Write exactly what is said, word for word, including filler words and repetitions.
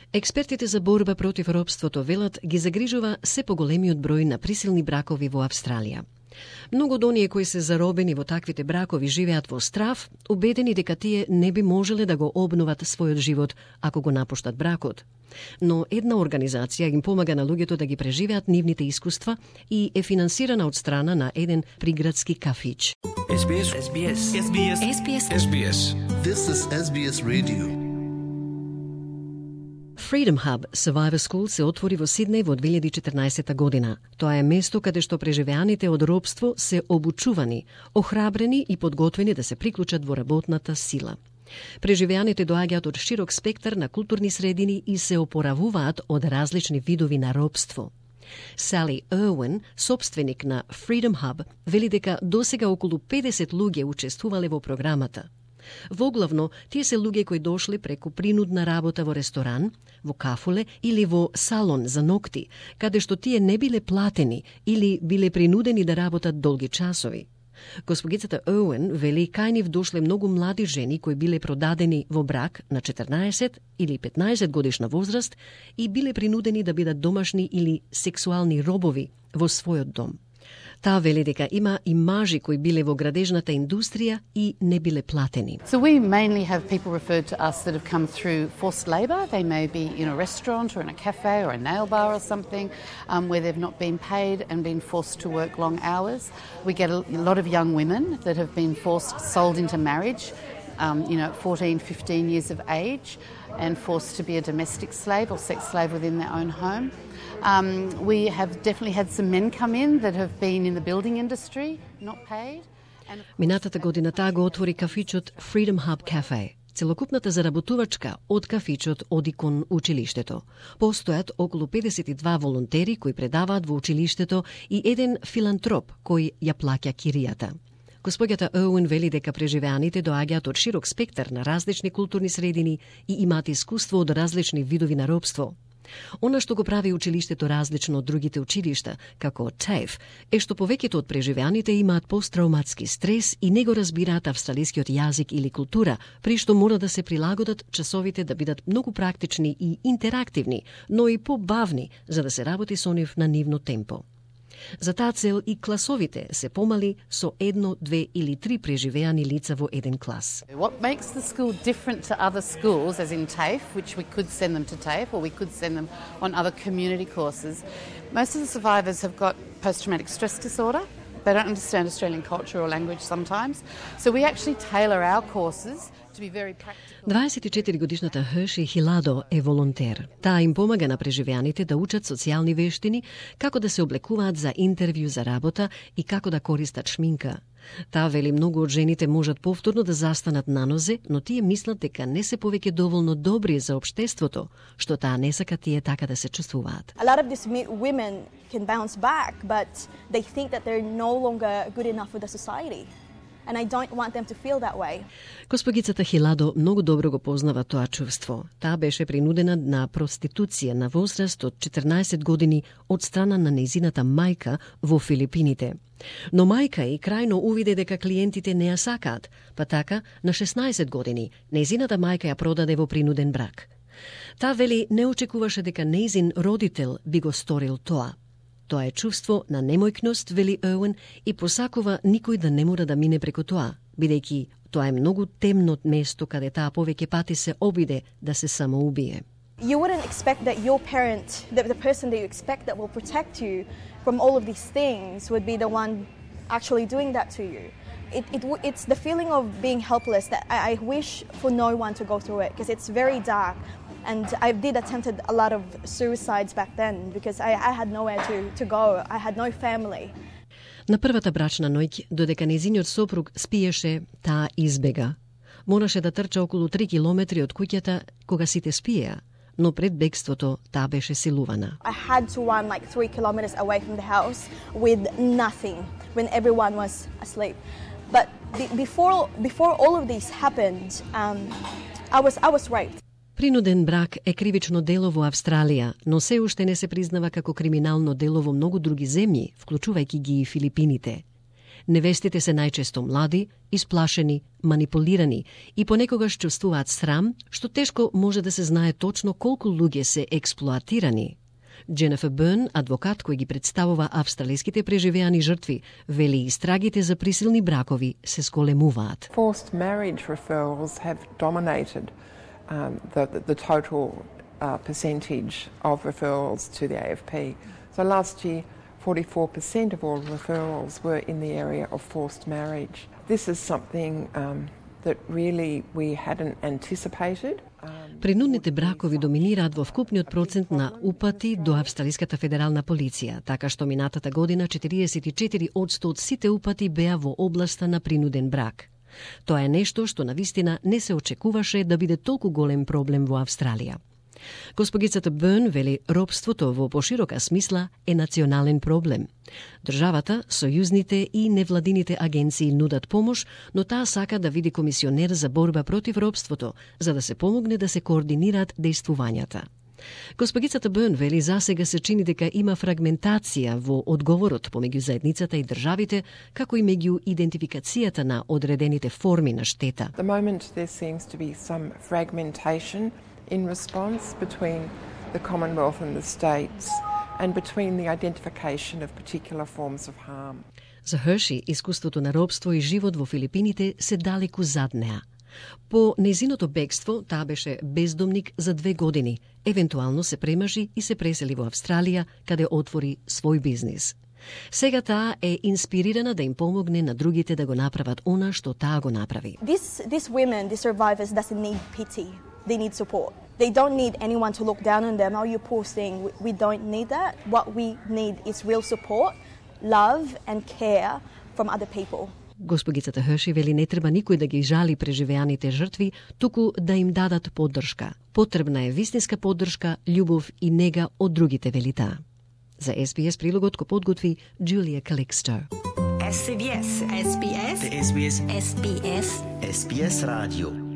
Експертите за борба против робството велат ги загрижува се поголемиот број на присилни бракови во Австралија. Многу од оние кои се заробени во таквите бракови живеат во страв, убедени дека тие не би можеле да го обноват својот живот ако го напуштат бракот. Но една организација им помага на луѓето да ги преживеат нивните искуства и е финансирана од страна на еден приградски кафич. Ес Би Ес. Ес Би Ес. Ес Би Ес. Ес Би Ес. Ес Би Ес. This is Ес Би Ес Radio. Freedom Hub Survivor School се отвори во Сиднеј во две илјади и четрнаесетта година. Тоа е место каде што преживеаните од робство се обучувани, охрабрени и подготвени да се приклучат во работната сила. Преживеаните доаѓаат од широк спектар на културни средини и се опоравуваат од различни видови на робство. Сали Ирвин, собственик на Freedom Hub, вели дека досега околу педесет луѓе учествувале во програмата. Воглавно, тие се луѓе кои дошле преку принудна работа во ресторан, во кафуле или во салон за ногти, каде што тие не биле платени или биле принудени да работат долги часови. Госпогицата Оуен вели кај нив дошле многу млади жени кои биле продадени во брак на четрнаесет или петнаесет годишна возраст и биле принудени да бидат домашни или сексуални робови во својот дом. Таа вели дека има и мажи кои биле во градежната индустрија и не биле платени. So we mainly have people referred to us that have come through forced labour. They may be in a restaurant or in a cafe or a nail bar or something um, where they've not been paid and been forced to work long hours. We get a lot of young women that have been forced, sold into marriage, um, you know, at fourteen, fifteen years of age and forced to be a domestic slave or sex slave within their own home. Um, we have definitely had some men come in that have been in the building industry, not paid. Минатата година таа го отвори кафичот Freedom Hub Cafe. Целокупната заработувачка од кафичот оди кон училиштето. Постојат околу педесет и два волонтери кои предаваат во училиштето и еден филантроп кој ја плаќа киријата. Господјата Оуен вели дека преживеаните доаѓаат од широк спектар на различни културни средини и имаат искуство од различни видови на робство. Она што го прави училиштето различно од другите училишта, како ТАФЕ, е што повеќето од преживеаните имаат посттравматски стрес и не го разбираат австралискиот јазик или култура, при што мора да се прилагодат часовите да бидат многу практични и интерактивни, но и побавни, за да се работи со нив на нивно темпо. За таа цел и класовите се помали со едно, две или три преживеани лица во еден клас. What makes the school different to other schools, as in TAFE, which we could send them to TAFE or we could send them on other community courses, most of the survivors have got post-traumatic stress disorder. They don't understand Australian culture or language sometimes. So we actually tailor our courses to be very practical. дваесет и четири годишната Херши Хиладо е волонтер. Таа им помага на преживеаните да учат социјални вештини, како да се облекуваат за интервју за работа и како да користат шминка. Таа вели многу од жените можат повторно да застанат на нозе, но тие мислат дека не се повеќе доволно добри за општеството, што таа не сака тие така да се чувствуваат. A lot of these women can bounce back, but they think that they're no longer good enough for the society. And I don't want them to feel that way. Госпогицата Хиладо многу добро го познава тоа чувство. Таа беше принудена на проституција на возраст од четрнаесет години од страна на нејзината мајка во Филипините. Но мајка и крајно увиде дека клиентите не ја сакаат, па така на шеснаесет години нејзината мајка ја продаде во принуден брак. Таа вели не очекуваше дека нејзин родител би го сторил тоа. Тоа е чувство на немојкност, вели Оуен, и посакува никој да не мора да мине преку тоа, бидејќи тоа е многу темно место каде таа повеќе пати се обиде да се самоубие. You wouldn't expect that your parent, the, the person that you expect that will protect you from all of these things would be the one actually doing that to you. It, it, it's the feeling of being helpless that I, I wish for no one to go through it, because it's very dark. And I did attempted a lot of suicides back then because I, I had nowhere to, to go. I had no family. На првата брачна ноќ, додека нејзиниот сопруг спиеше, таа избега. Мораше да трча околу три километри од куќата кога сите спиеа, но пред бегството таа беше силувана. I had to run like three kilometers away from the house with nothing when everyone was asleep. But before before all of this happened, um, I was I was raped. Принуден брак е кривично дело во Австралија, но се уште не се признава како криминално дело во многу други земји, вклучувајќи ги и Филипините. Невестите се најчесто млади, исплашени, манипулирани и понекогаш чувствуваат срам, што тешко може да се знае точно колку луѓе се експлоатирани. Дженефер Бърн, адвокат кој ги представува австралиските преживеани жртви, вели истрагите за присилни бракови се сколемуваат. Forced marriage referrals have dominated um, the, the, the total uh, percentage of referrals to the A F P. So last year, forty-four percent of all referrals were in the area of forced marriage. This is something um, that really we hadn't anticipated. Принудните бракови доминираат во вкупниот процент на упати до Австралиската федерална полиција, така што минатата година четириесет и четири одсто од сите упати беа во областа на принуден брак. Тоа е нешто што навистина не се очекуваше да биде толку голем проблем во Австралија. Госпогицата Бърн вели робството во поширока смисла е национален проблем. Државата, сојузните и невладините агенции нудат помош, но таа сака да види комисионер за борба против робството, за да се помогне да се координираат дејствувањата. Госпогицата Бърн вели засега се чини дека има фрагментација во одговорот помеѓу заедницата и државите, како и меѓу идентификацијата на одредените форми на штета. The moment there seems to be some fragmentation in response between the Commonwealth and the states and between the identification of particular forms of harm. За Херши, искуството на робство и живот во Филипините се далеку зад неа. По нејзиното бегство, таа беше бездомник за две години. Евентуално се премажи и се пресели во Австралија, каде отвори свој бизнис. Сега таа е инспирирана да им помогне на другите да го направат она што таа го направи. These, these women, these survivors doesn't need pity. They need support. They don't need anyone to look down on them. Oh, you poor thing. We, we don't need that. What we need is real support, love and care from other people. Госпогицата Херши вели не треба никој да ги жали преживеаните жртви, туку да им дадат поддршка. Потребна е вистинска поддршка, љубов и нега од другите, вели таа. За Ес Би Ес прилогот го подготви Джулија Калексто. Ес Би Ес, Ес Би Ес, Ес Би Ес, Ес Би Ес, Ес Би Ес радио.